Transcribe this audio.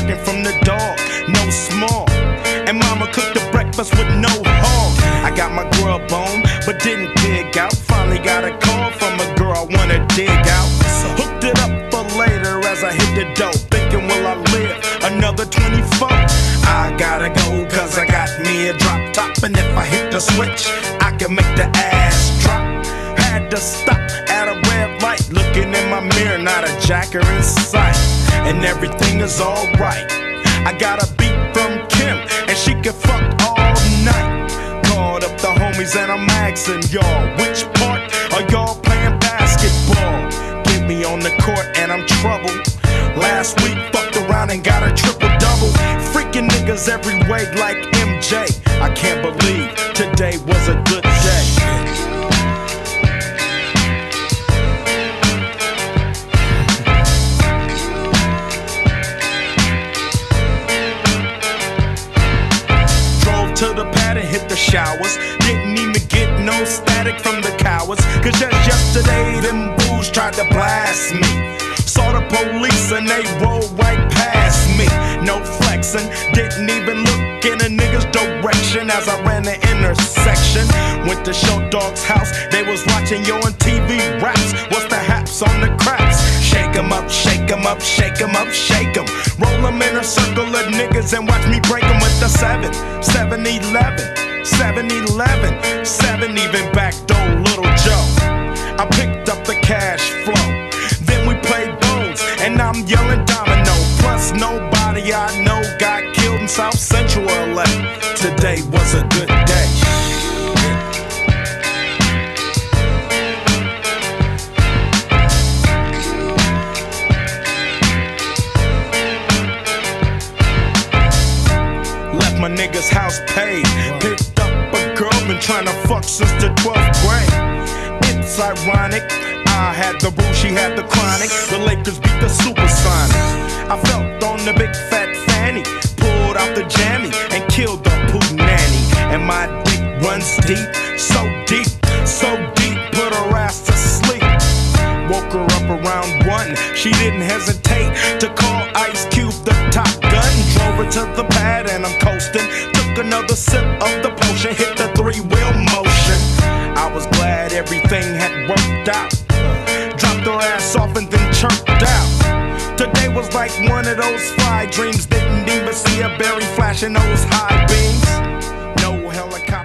barking from the dog, no small. And mama cooked the breakfast with no hog. I got my grub on, but didn't dig out. Finally got a call from a girl I wanna dig out. Hooked it up for later as I hit the dope, thinking will I live another 24? I gotta go cause I got me a drop top, and if I hit the switch, I can make the ass drop. Had to stop at a red light, looking in my mirror, not a jacker in sight. And everything is alright. I got a beat from Kim, and she can fuck all night. Called up the homies and I'm asking y'all, which part are y'all playing basketball? Get me on the court and I'm troubled. Last week fucked around and got a triple-double. Freaking niggas every way like MJ. I can't believe today was a good day. To the pad and hit the showers. Didn't even get no static from the cowards, cause just yesterday them fools tried to blast me. Saw the police and they rolled right past me. No flexing, didn't even look in a nigga's direction as I ran the intersection. Went to Show Dog's house, they was watching Yo on TV raps. What's the haps on the craps? Shake 'em up, shake 'em up, shake 'em up, shake 'em. Roll 'em in a circle of niggas and watch me break 'em with the 7-11, 7-11, 7 even backdoor Little Joe. I picked up the cash flow, then we played bones, and I'm yelling domino. Plus nobody I know got killed in South Central LA. Today was a good day. Left my nigga's house paid, picked up a girl, been trying to fuck since the 12th grade. It's ironic, I had the boo, she had the chronic. The Lakers beat the Supersonics. I felt on the big fat fanny, pulled out the jammy and killed the poo nanny. And my dick runs deep, so deep, so deep, put her ass to sleep. Woke her up around 1, she didn't hesitate to call Ice Cube the Top Gun. Drove her to the pad and I'm coasting. Took another sip of the potion, hit the 3-wheel motion. I was glad everything had worked out. Dropped her ass off and then chirped out. Today was like one of those fly dreams. Didn't even see a berry flashing those high beams. No helicopter.